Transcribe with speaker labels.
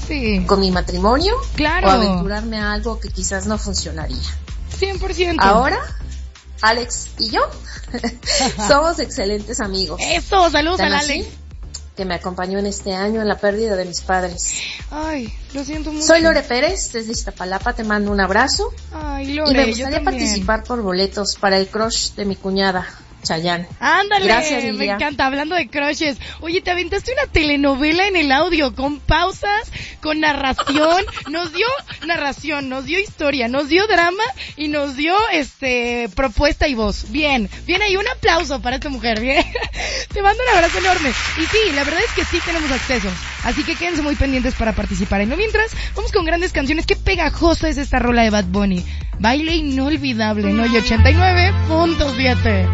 Speaker 1: Sí.
Speaker 2: con mi matrimonio,
Speaker 1: claro,
Speaker 2: o aventurarme a algo que quizás no funcionaría.
Speaker 1: 100%.
Speaker 2: Ahora, Alex y yo somos excelentes amigos.
Speaker 1: Eso, saludos
Speaker 2: Tan
Speaker 1: al
Speaker 2: así
Speaker 1: Alex.
Speaker 2: Que me acompañó en este año en la pérdida de mis padres.
Speaker 1: Ay, lo siento mucho.
Speaker 2: Soy Lore Pérez, desde Iztapalapa, te mando un abrazo.
Speaker 1: Ay, Lore,
Speaker 2: y me gustaría
Speaker 1: yo también
Speaker 2: participar por boletos para el crush de mi cuñada, Chayanne.
Speaker 1: Ándale,
Speaker 2: Gracias, Lilia.
Speaker 1: me encanta, hablando de crushes. Oye, te aventaste una telenovela en el audio, con pausas, con narración, nos dio narración, nos dio historia, nos dio drama y nos dio propuesta y voz. Bien ahí, un aplauso para esta mujer, bien. Te mando un abrazo enorme. Y sí, la verdad es que sí tenemos acceso, así que quédense muy pendientes para participar. Y no mientras, vamos con grandes canciones. Qué pegajosa es esta rola de Bad Bunny. Baile inolvidable, ¿no? Y 89.7.